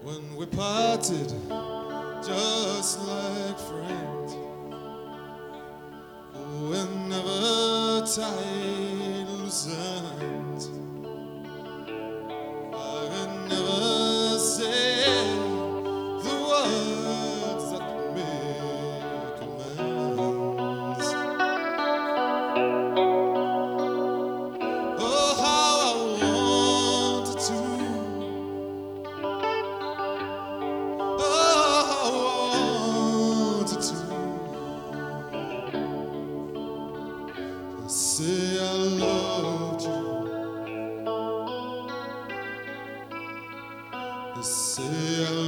when we parted just like friends. Whenever tide loosens, I could never say the words that make amends. Oh, how I wanted to. Oh, how I wanted to say I loved you. Say I